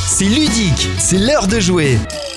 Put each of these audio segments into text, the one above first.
C'est ludique, c'est l'heure de jouer.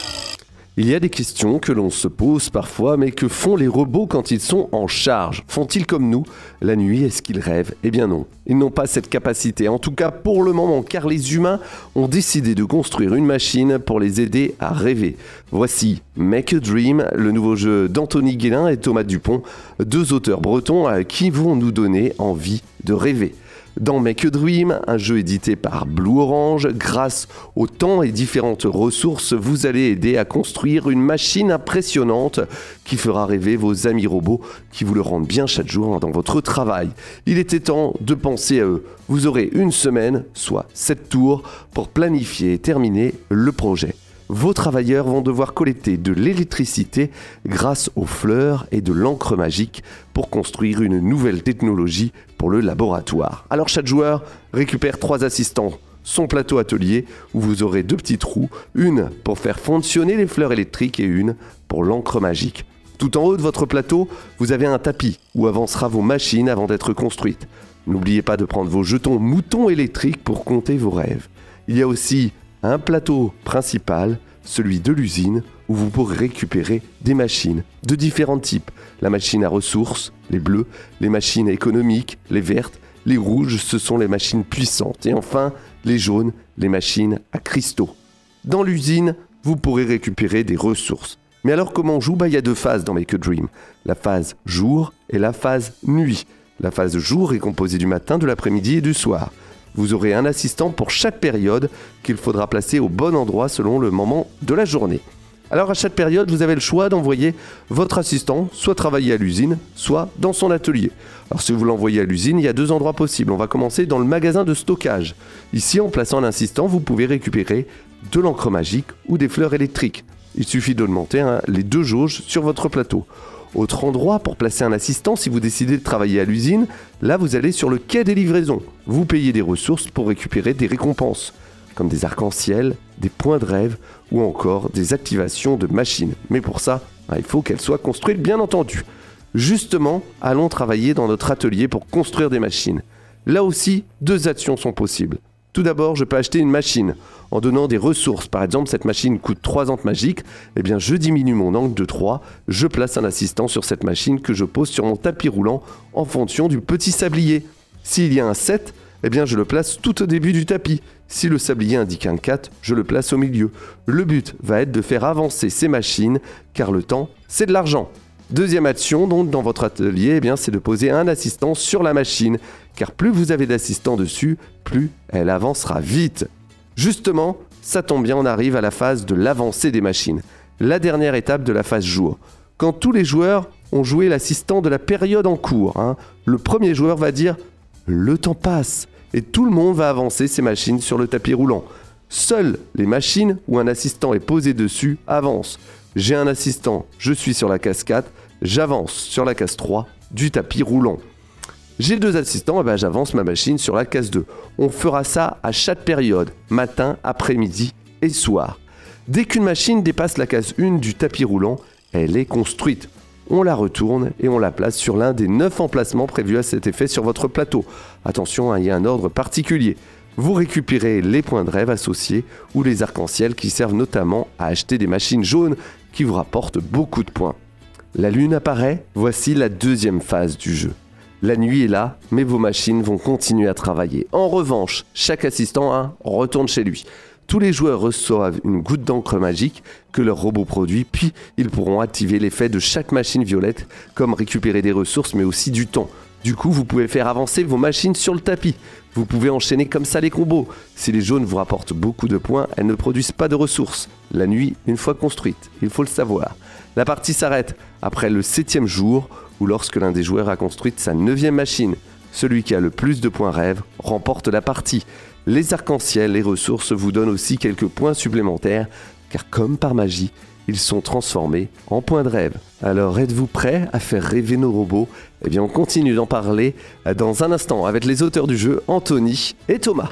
Il y a des questions que l'on se pose parfois, mais que font les robots quand ils sont en charge? Font-ils comme nous? La nuit, est-ce qu'ils rêvent? Eh bien non, ils n'ont pas cette capacité, en tout cas pour le moment, car les humains ont décidé de construire une machine pour les aider à rêver. Voici Make a Dream, le nouveau jeu d'Anthony Guélin et Thomas Dupont, deux auteurs bretons qui vont nous donner envie de rêver. Dans Make a Dream, un jeu édité par Blue Orange, grâce au temps et différentes ressources, vous allez aider à construire une machine impressionnante qui fera rêver vos amis robots qui vous le rendent bien chaque jour dans votre travail. Il était temps de penser à eux. Vous aurez une semaine, soit 7 tours, pour planifier et terminer le projet. Vos travailleurs vont devoir collecter de l'électricité grâce aux fleurs et de l'encre magique pour construire une nouvelle technologie pour le laboratoire. Alors chaque joueur récupère 3 assistants, son plateau atelier où vous aurez 2 petits trous, une pour faire fonctionner les fleurs électriques et une pour l'encre magique. Tout en haut de votre plateau, vous avez un tapis où avancera vos machines avant d'être construites. N'oubliez pas de prendre vos jetons moutons électriques pour compter vos rêves. Il y a aussi un plateau principal, celui de l'usine, où vous pourrez récupérer des machines de différents types. La machine à ressources, les bleues, les machines économiques, les vertes, les rouges, ce sont les machines puissantes. Et enfin, les jaunes, les machines à cristaux. Dans l'usine, vous pourrez récupérer des ressources. Mais alors comment on joue? Il y a 2 phases dans Make a Dream. La phase jour et la phase nuit. La phase jour est composée du matin, de l'après-midi et du soir. Vous aurez un assistant pour chaque période qu'il faudra placer au bon endroit selon le moment de la journée. Alors à chaque période, vous avez le choix d'envoyer votre assistant soit travailler à l'usine, soit dans son atelier. Alors si vous l'envoyez à l'usine, il y a 2 endroits possibles. On va commencer dans le magasin de stockage. Ici, en plaçant un assistant, vous pouvez récupérer de l'encre magique ou des fleurs électriques. Il suffit d'augmenter les 2 jauges sur votre plateau. Autre endroit pour placer un assistant, si vous décidez de travailler à l'usine, là vous allez sur le quai des livraisons. Vous payez des ressources pour récupérer des récompenses, comme des arcs-en-ciel, des points de rêve ou encore des activations de machines. Mais pour ça, il faut qu'elles soient construites bien entendu. Justement, allons travailler dans notre atelier pour construire des machines. Là aussi, 2 actions sont possibles. Tout d'abord, je peux acheter une machine en donnant des ressources. Par exemple, cette machine coûte 3 ampes magiques. Eh bien, je diminue mon angle de 3. Je place un assistant sur cette machine que je pose sur mon tapis roulant en fonction du petit sablier. S'il y a un 7, eh bien, je le place tout au début du tapis. Si le sablier indique un 4, je le place au milieu. Le but va être de faire avancer ces machines, car le temps, c'est de l'argent. Deuxième action, donc, dans votre atelier, c'est de poser un assistant sur la machine, car plus vous avez d'assistants dessus, plus elle avancera vite. Justement, ça tombe bien, on arrive à la phase de l'avancée des machines, la dernière étape de la phase jour. Quand tous les joueurs ont joué l'assistant de la période en cours, le premier joueur va dire « le temps passe » et tout le monde va avancer ses machines sur le tapis roulant. Seules les machines où un assistant est posé dessus avancent. J'ai un assistant, je suis sur la case 4, j'avance sur la case 3 du tapis roulant. J'ai 2 assistants, j'avance ma machine sur la case 2. On fera ça à chaque période, matin, après-midi et soir. Dès qu'une machine dépasse la case 1 du tapis roulant, elle est construite. On la retourne et on la place sur l'un des 9 emplacements prévus à cet effet sur votre plateau. Attention, il y a un ordre particulier. Vous récupérez les points de rêve associés ou les arcs-en-ciel qui servent notamment à acheter des machines jaunes qui vous rapportent beaucoup de points. La lune apparaît, voici la 2e phase du jeu. La nuit est là, mais vos machines vont continuer à travailler. En revanche, chaque assistant retourne chez lui. Tous les joueurs reçoivent une goutte d'encre magique que leur robot produit, puis ils pourront activer l'effet de chaque machine violette, comme récupérer des ressources mais aussi du temps. Du coup, vous pouvez faire avancer vos machines sur le tapis. Vous pouvez enchaîner comme ça les combos. Si les jaunes vous rapportent beaucoup de points, elles ne produisent pas de ressources. La nuit, une fois construite, il faut le savoir. La partie s'arrête après le 7e jour ou lorsque l'un des joueurs a construit sa 9e machine. Celui qui a le plus de points rêve remporte la partie. Les arcs-en-ciel, les ressources vous donnent aussi quelques points supplémentaires, car comme par magie, ils sont transformés en points de rêve. Alors êtes-vous prêts à faire rêver nos robots? On continue d'en parler dans un instant avec les auteurs du jeu, Anthony et Thomas.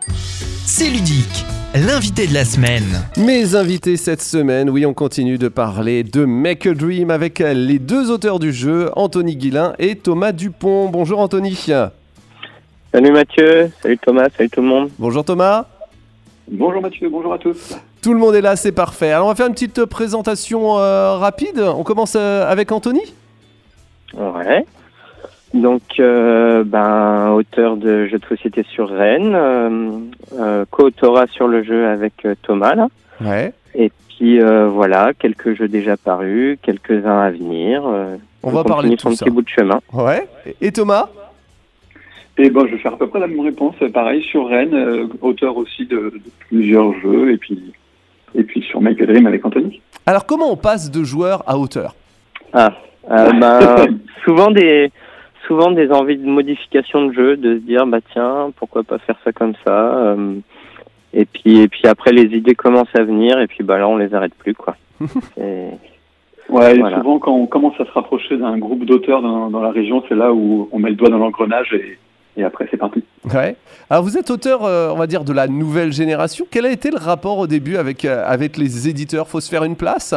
C'est ludique, l'invité de la semaine. Mes invités cette semaine, oui, on continue de parler de Make a Dream avec les 2 auteurs du jeu, Anthony Guélin et Thomas Dupont. Bonjour Anthony. Salut Mathieu, salut Thomas, salut tout le monde. Bonjour Thomas. Bonjour Mathieu, bonjour à tous. Tout le monde est là, c'est parfait. Alors on va faire une petite présentation rapide. On commence avec Anthony. Ouais. Donc, auteur de jeux de société sur Rennes, co-autorat sur le jeu avec Thomas, là. Ouais. Et puis voilà, quelques jeux déjà parus, quelques-uns à venir. On va parler de tout son ça. petit bout de chemin. Ouais. Et Thomas? Et je vais faire à peu près la même réponse, pareil sur Rennes, auteur aussi de plusieurs jeux, et puis sur Make a Dream avec Anthony. Alors comment on passe de joueur à auteur? Souvent des envies de modification de jeu, de se dire tiens, pourquoi pas faire ça comme ça, et puis après les idées commencent à venir, et puis là on les arrête plus, quoi. Ouais, et voilà. Souvent quand on commence à se rapprocher d'un groupe d'auteurs dans la région, c'est là où on met le doigt dans l'engrenage et après c'est parti. Ouais. Alors vous êtes auteur, on va dire, de la nouvelle génération. Quel a été le rapport au début avec les éditeurs? Faut se faire une place?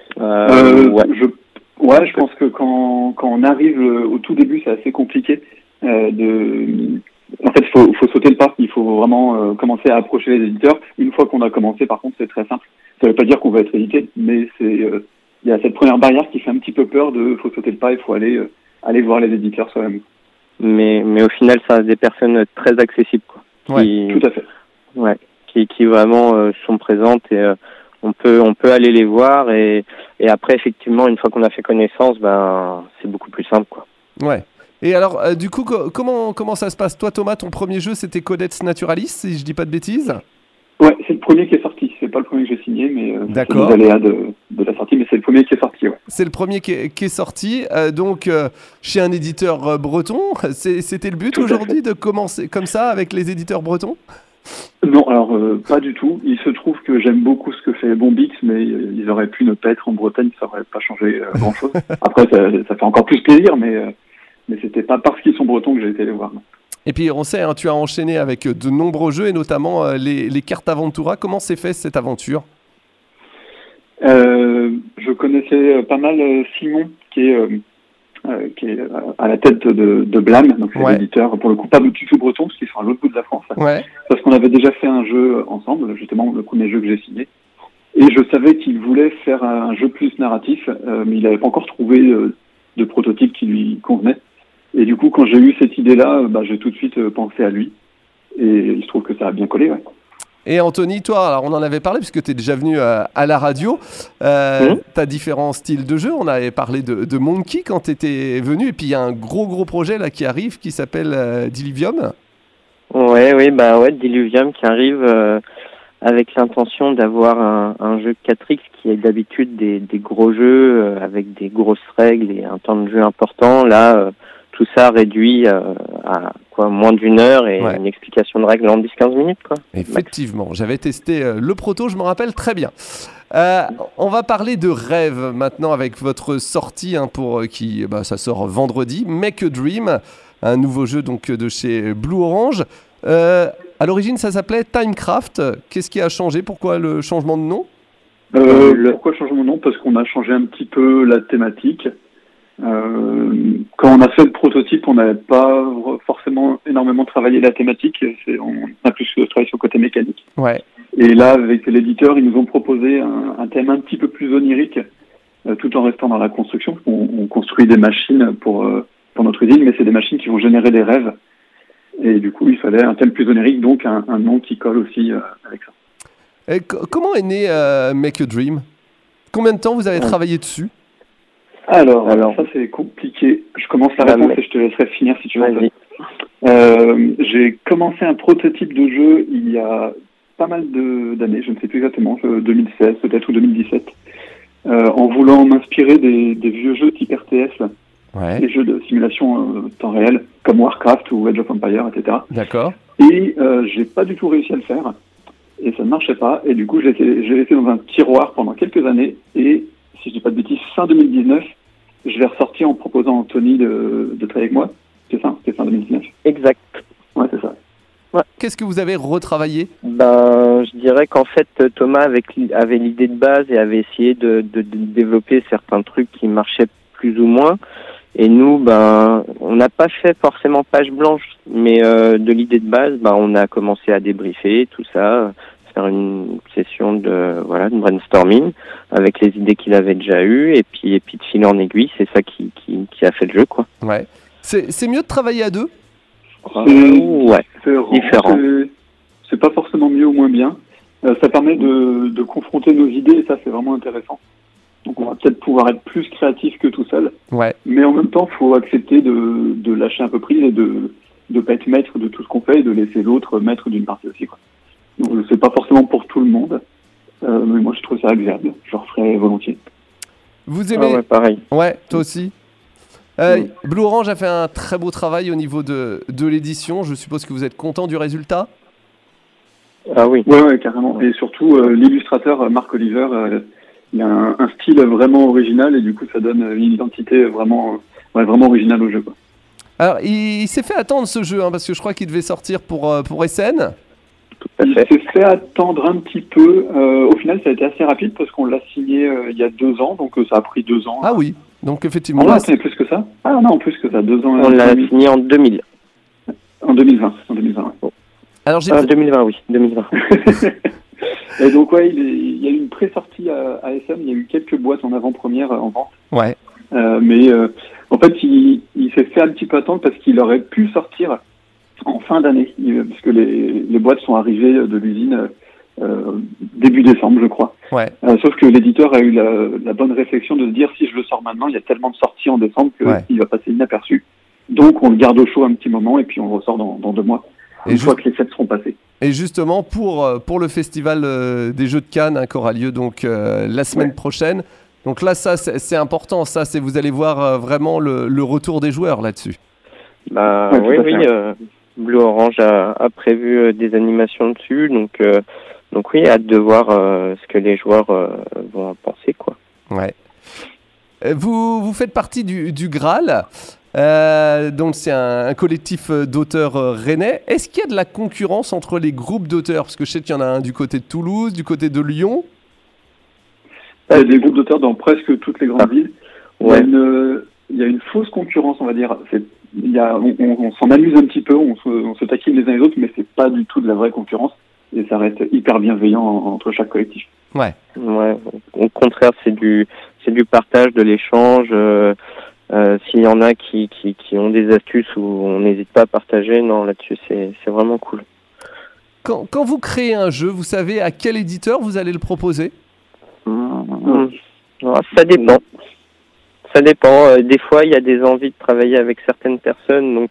Ouais. Je pense que quand on arrive au tout début, c'est assez compliqué. En fait, il faut sauter le pas. Il faut vraiment commencer à approcher les éditeurs. Une fois qu'on a commencé, par contre, c'est très simple. Ça ne veut pas dire qu'on va être édité, mais il y a cette première barrière qui fait un petit peu peur faut sauter le pas. Il faut aller voir les éditeurs soi-même. Mais au final, ça reste des personnes très accessibles, quoi. Ouais, tout à fait. Ouais, qui vraiment sont présentes et on peut aller les voir et après effectivement une fois qu'on a fait connaissance, c'est beaucoup plus simple, quoi. Ouais. Et alors du coup comment ça se passe? Toi Thomas, ton premier jeu c'était Codex Naturalis, si je dis pas de bêtises? Ouais, c'est le premier qui est sorti. C'est pas le premier que j'ai signé, mais d'accord. C'est les aléas de la sortie, mais c'est le premier qui est sorti. Ouais. C'est le premier qui est sorti, donc chez un éditeur breton. C'était le but aujourd'hui de commencer comme ça avec les éditeurs bretons? Non, alors pas du tout. Il se trouve que j'aime beaucoup ce que fait Bombix, mais ils auraient pu ne pas être en Bretagne, ça aurait pas changé grand-chose. Après, ça fait encore plus plaisir, mais c'était pas parce qu'ils sont bretons que j'ai été les voir. Non. Et puis on sait, tu as enchaîné avec de nombreux jeux et notamment les cartes Aventura. Comment s'est fait cette aventure? Je connaissais pas mal Simon, qui est à la tête de Blam, donc c'est l'éditeur, pour le coup pas du tout breton, parce qu'ils sont à l'autre bout de la France. Ouais. Parce qu'on avait déjà fait un jeu ensemble, justement le premier jeu que j'ai signé. Et je savais qu'il voulait faire un jeu plus narratif, mais il n'avait pas encore trouvé de prototype qui lui convenait. Et du coup, quand j'ai eu cette idée-là, j'ai tout de suite pensé à lui. Et il se trouve que ça a bien collé, ouais. Et Anthony, toi, alors on en avait parlé puisque tu es déjà venu à la radio. Tu as différents styles de jeu. On avait parlé de Monkey quand tu étais venu. Et puis il y a un gros projet là qui arrive qui s'appelle Diluvium. Oui, Diluvium qui arrive avec l'intention d'avoir un jeu 4X qui est d'habitude des gros jeux avec des grosses règles et un temps de jeu important. Là, tout ça réduit à moins d'une heure et une explication de règles en 10-15 minutes, quoi. Effectivement, j'avais testé le proto, je me rappelle très bien. On va parler de rêve maintenant avec votre sortie pour qui ça sort vendredi, Make a Dream, un nouveau jeu donc de chez Blue Orange. À l'origine, ça s'appelait Timecraft. Qu'est-ce qui a changé? Pourquoi le changement de nom? Pourquoi le changement de nom? Parce qu'on a changé un petit peu la thématique. Quand on a fait le prototype, on n'avait pas forcément énormément travaillé la thématique. On a plus travaillé sur le côté mécanique. Ouais. Et là, avec l'éditeur, ils nous ont proposé un thème un petit peu plus onirique, tout en restant dans la construction. On construit des machines pour notre usine, mais c'est des machines qui vont générer des rêves. Et du coup, il fallait un thème plus onirique, donc un nom qui colle aussi avec ça. Et comment est né Make a Dream? Combien de temps vous avez travaillé dessus? Alors, ça c'est compliqué. Je commence la réponse et je te laisserai finir si tu veux. J'ai commencé un prototype de jeu il y a pas mal d'années, je ne sais plus exactement, 2016 peut-être ou 2017, en voulant m'inspirer des vieux jeux type RTS, là, des jeux de simulation temps réel, comme Warcraft ou Age of Empires, etc. D'accord. Et j'ai pas du tout réussi à le faire, et ça ne marchait pas, et du coup j'ai laissé dans un tiroir pendant quelques années, et si je dis pas de bêtises, fin 2019, je l'ai ressorti en proposant à Anthony de travailler avec moi. C'est ça, c'est fin 2019. Exact. Ouais, c'est ça. Ouais. Qu'est-ce que vous avez retravaillé? Je dirais qu'en fait, Thomas avait l'idée de base et avait essayé de développer certains trucs qui marchaient plus ou moins. Et nous, on n'a pas fait forcément page blanche, mais de l'idée de base, on a commencé à débriefer tout ça. faire une session de brainstorming avec les idées qu'il avait déjà eues et puis de fil en aiguille, c'est ça qui a fait le jeu, quoi. Ouais. C'est mieux de travailler à deux ? Ouais, C'est différent. C'est pas forcément mieux ou moins bien. Ça permet de confronter nos idées et ça, c'est vraiment intéressant. Donc, on va peut-être pouvoir être plus créatif que tout seul. Ouais. Mais en même temps, il faut accepter de lâcher un peu prise et de pas être maître de tout ce qu'on fait et de laisser l'autre maître d'une partie aussi, quoi. Donc, c'est pas forcément pour tout le monde. Mais moi, je trouve ça agréable. Je le referai volontiers. Vous aimez ? Ouais, pareil. Ouais, toi aussi. Blue Orange a fait un très beau travail au niveau de l'édition. Je suppose que vous êtes content du résultat ? Ah oui. Ouais, carrément. Et surtout, l'illustrateur Marc Oliver, il a un style vraiment original et du coup, ça donne une identité vraiment originale au jeu, quoi. Alors, il s'est fait attendre ce jeu, parce que je crois qu'il devait sortir pour SN. Il s'est fait attendre un petit peu. Au final, ça a été assez rapide parce qu'on l'a signé il y a 2 ans, donc ça a pris 2 ans. Ah oui, donc effectivement. On l'a signé plus que ça ? Ah non, plus que ça, 2 ans. On l'a signé en 2000. En 2020, ouais. Alors, 2020, oui, 2020. Et donc, ouais, il y a eu une pré-sortie à SM, il y a eu quelques boîtes en avant-première en vente. Ouais. Mais en fait, il s'est fait un petit peu attendre parce qu'il aurait pu sortir en fin d'année, parce que les boîtes sont arrivées de l'usine début décembre, je crois. Ouais. Sauf que l'éditeur a eu la bonne réflexion de se dire, si je le sors maintenant, il y a tellement de sorties en décembre qu'il va passer inaperçu. Donc, on le garde au chaud un petit moment et puis on le ressort dans 2 mois, une fois que les fêtes seront passées. Et justement, pour le festival des Jeux de Cannes, qui aura lieu donc la semaine prochaine. Donc là, ça, c'est important. Ça, vous allez voir vraiment le retour des joueurs là-dessus. Bah oui. Blue Orange a prévu des animations dessus, donc oui, hâte de voir ce que les joueurs vont en penser, quoi. Ouais. Vous faites partie du Graal. Donc c'est un collectif d'auteurs rennais. Est-ce qu'il y a de la concurrence entre les groupes d'auteurs ? Parce que je sais qu'il y en a un du côté de Toulouse, du côté de Lyon. Il y a des groupes d'auteurs dans presque toutes les grandes villes. Ouais. Il y a une fausse concurrence, on va dire. On s'en amuse un petit peu, on se taquine les uns les autres, mais c'est pas du tout de la vraie concurrence. Et ça reste hyper bienveillant entre chaque collectif. Ouais. Au contraire, c'est du partage, de l'échange. S'il y en a qui ont des astuces où on n'hésite pas à partager, non, là-dessus, c'est vraiment cool. Quand vous créez un jeu, vous savez à quel éditeur vous allez le proposer ? Ça dépend. Ça dépend. Des fois, il y a des envies de travailler avec certaines personnes, donc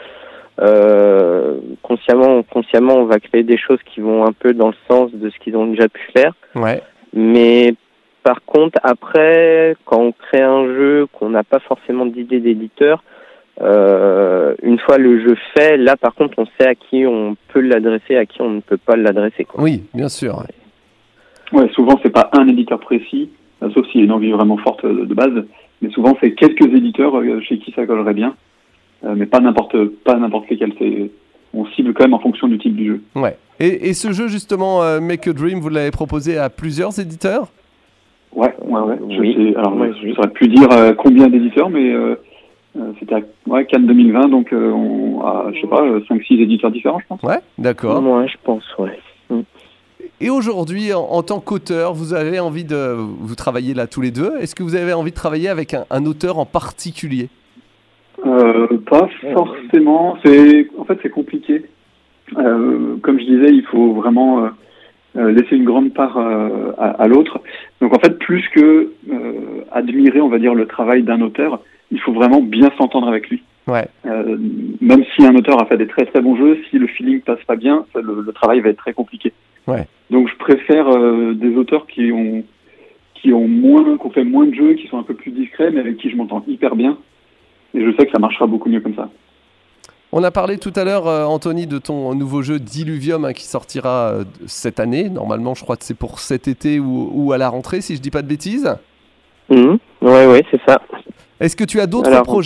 consciemment, on va créer des choses qui vont un peu dans le sens de ce qu'ils ont déjà pu faire. Ouais. Mais par contre, après, quand on crée un jeu, qu'on n'a pas forcément d'idée d'éditeur, une fois le jeu fait, là, par contre, on sait à qui on peut l'adresser, à qui on ne peut pas l'adresser, quoi. Oui, bien sûr. Ouais, souvent, c'est pas un éditeur précis, sauf s'il y a une envie vraiment forte de base. Mais souvent, c'est quelques éditeurs chez qui ça collerait bien, mais pas n'importe lesquels. On cible quand même en fonction du type du jeu. Ouais. Et ce jeu, justement, Make a Dream, vous l'avez proposé à plusieurs éditeurs ? Ouais. Oui. Je saurais plus dire combien d'éditeurs, mais c'était à Cannes 2020, donc je sais pas, 5-6 éditeurs différents, je pense. Ouais, d'accord. Moi, je pense, ouais. Et aujourd'hui, en tant qu'auteur, vous avez envie vous travaillez là tous les deux, est-ce que vous avez envie de travailler avec un auteur en particulier ? Pas forcément. En fait, c'est compliqué. Comme je disais, il faut vraiment laisser une grande part à l'autre. Donc, en fait, plus que admirer, on va dire, le travail d'un auteur, il faut vraiment bien s'entendre avec lui. Ouais. Même si un auteur a fait des très très bons jeux, si le feeling passe pas bien, le travail va être très compliqué. Ouais. Donc, je préfère des auteurs qui ont fait moins de jeux, qui sont un peu plus discrets, mais avec qui je m'entends hyper bien. Et je sais que ça marchera beaucoup mieux comme ça. On a parlé tout à l'heure, Anthony, de ton nouveau jeu Diluvium qui sortira cette année. Normalement, je crois que c'est pour cet été ou à la rentrée, si je dis pas de bêtises. Ouais, c'est ça. Est-ce que tu as d'autres projets ?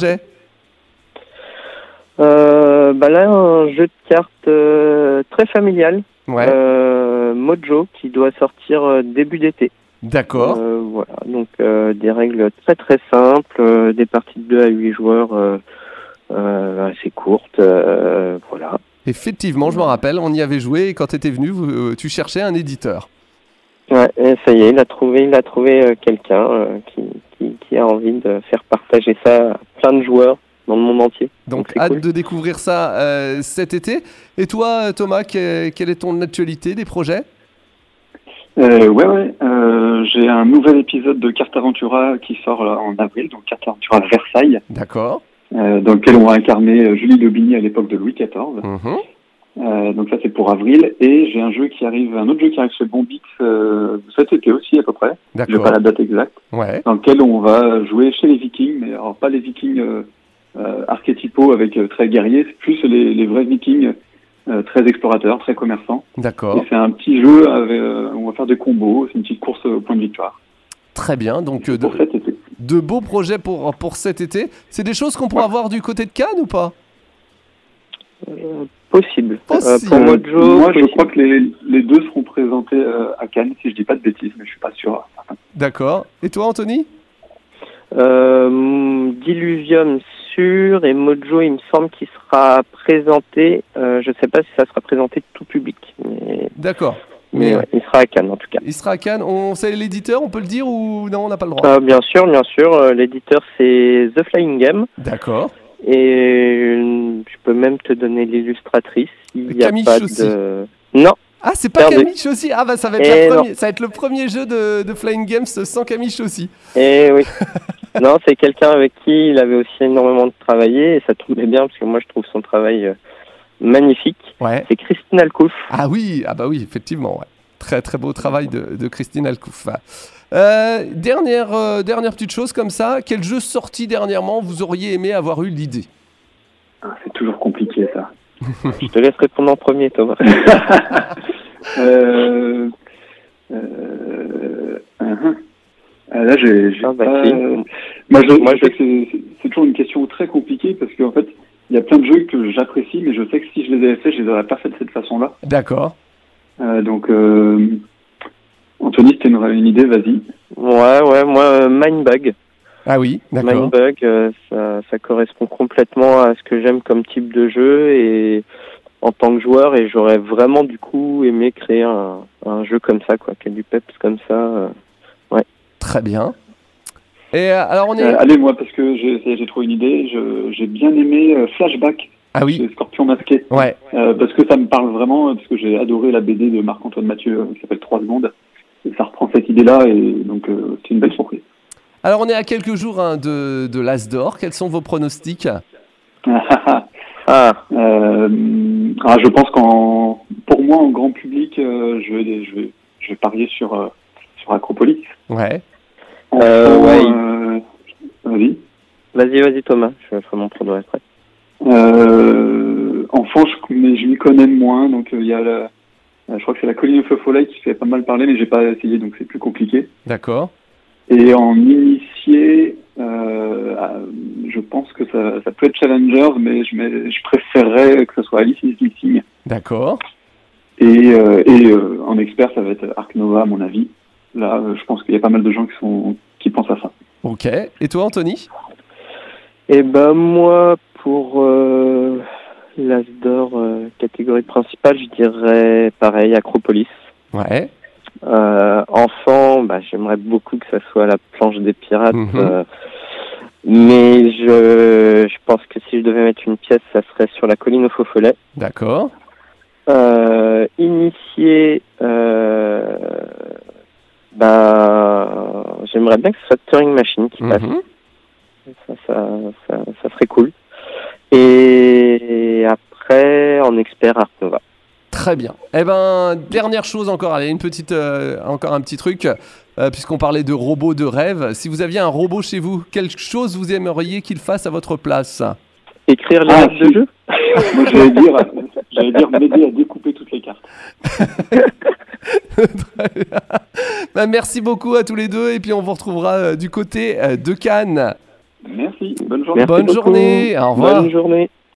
Là, un jeu de cartes très familial. Ouais. Mojo, qui doit sortir début d'été. D'accord. Voilà, donc des règles très très simples, des parties de 2 à 8 joueurs assez courtes, voilà. Effectivement, je me rappelle, on y avait joué et quand tu étais venu, tu cherchais un éditeur. Ouais, et ça y est, il a trouvé quelqu'un qui a envie de faire partager ça à plein de joueurs dans le monde entier. Donc c'est hâte cool. de découvrir ça cet été. Et toi, Thomas, quelle est ton actualité, des projets ? Ouais. J'ai un nouvel épisode de Carte Aventura qui sort là, en avril, donc Carte Aventura Versailles. D'accord. Dans lequel on va incarner Julie d'Aubigny à l'époque de Louis XIV. Donc ça c'est pour avril. Et j'ai un autre jeu qui arrive chez Bombix cet été aussi à peu près. D'accord. Je n'ai pas la date exacte. Ouais. Dans lequel on va jouer chez les Vikings, mais alors pas les Vikings archétypaux avec très guerriers, c'est plus les vrais Vikings très explorateurs, très commerçants. D'accord. Et c'est un petit jeu où on va faire des combos, c'est une petite course au point de victoire. Très bien, donc Pour cet été. de beaux projets pour cet été. C'est des choses qu'on pourra voir du côté de Cannes ou pas ? Possible. Possible. Pour Mojo, Moi, je crois que les deux seront présentés à Cannes, si je dis pas de bêtises, mais je suis pas sûr. D'accord. Et toi, Anthony ? Diluvium sûr, et Mojo, il me semble qu'il sera présenté. Je sais pas si ça sera présenté tout public. D'accord. Mais ouais, il sera à Cannes en tout cas. Il sera à Cannes. On sait l'éditeur, on peut le dire ou non, on n'a pas le droit ? Bien sûr. L'éditeur, c'est The Flying Game. D'accord. Et je peux même te donner l'illustratrice. Il y a Camille pas Chaussy. de... Non. Ah, c'est pas Perdu. Camille Chaussy. Ah bah ça va être ça va être le premier jeu de Flying Games sans Camille Chaussy. Eh oui. Non, c'est quelqu'un avec qui il avait aussi énormément travaillé et ça tombait bien parce que moi je trouve son travail magnifique. Ouais. C'est Christine Alcouf. Ah oui, effectivement. Ouais. Très très beau travail de Christine Alcouf. Dernière petite chose comme ça. Quel jeu sorti dernièrement vous auriez aimé avoir eu l'idée ? C'est toujours compliqué ça. Je te laisse répondre en premier, Thomas. Là, j'ai pas... Si. Moi, je sais que c'est toujours une question très compliquée parce qu'en fait, il y a plein de jeux que j'apprécie, mais je sais que si je les avais faits, je les aurais pas fait de cette façon-là. D'accord. Donc, Anthony, si tu as une idée, vas-y. Ouais, moi, Mindbug. Ah oui, d'accord. Mindbug, ça correspond complètement à ce que j'aime comme type de jeu et en tant que joueur, et j'aurais vraiment du coup aimé créer un jeu comme ça, quoi, qui a du peps comme ça. Ouais. Très bien. Et alors on est... allez, moi, parce que j'ai trouvé une idée, j'ai bien aimé Flashback. Ah oui. Le Scorpion masqué. Ouais. Parce que ça me parle vraiment, parce que j'ai adoré la BD de Marc-Antoine Mathieu qui s'appelle 3 secondes. Et ça reprend cette idée-là, et donc c'est une belle surprise. Alors on est à quelques jours de l'As d'Or. Quels sont vos pronostics ? Je pense pour moi, en grand public, je vais parier sur Acropolis. Ouais. Vas-y. Vas-y, Thomas. Je ferai mon prono après. Enfant, mais je m'y connais moins, donc il y a je crois que c'est la Colline au Feu Follet qui fait pas mal parler, mais j'ai pas essayé, donc c'est plus compliqué. D'accord. Et en initié, je pense que ça peut être Challengers, mais je préférerais que ce soit Alice is Missing. D'accord. Et en expert, ça va être Ark Nova, à mon avis. Là, je pense qu'il y a pas mal de gens qui pensent à ça. Ok. Et toi, Anthony ? Eh ben moi, pour l'As d'Or catégorie principale, je dirais pareil, Acropolis. Ouais. Enfant, j'aimerais beaucoup que ça soit la planche des pirates, mais je pense que si je devais mettre une pièce, ça serait sur la Colline au Faux Follet. D'accord. Initié, j'aimerais bien que ce soit Turing Machine qui passe. Ça serait cool. Et après, en expert, Ark Nova. Très bien. Eh ben, dernière chose encore, allez, encore un petit truc, puisqu'on parlait de robots de rêve. Si vous aviez un robot chez vous, quelque chose vous aimeriez qu'il fasse à votre place ? Écrire les règles de jeu. Moi, j'allais dire m'aider à découper toutes les cartes. Merci beaucoup à tous les deux, et puis on vous retrouvera du côté de Cannes. Merci, bonne journée. Bonne journée, au revoir. Bonne journée.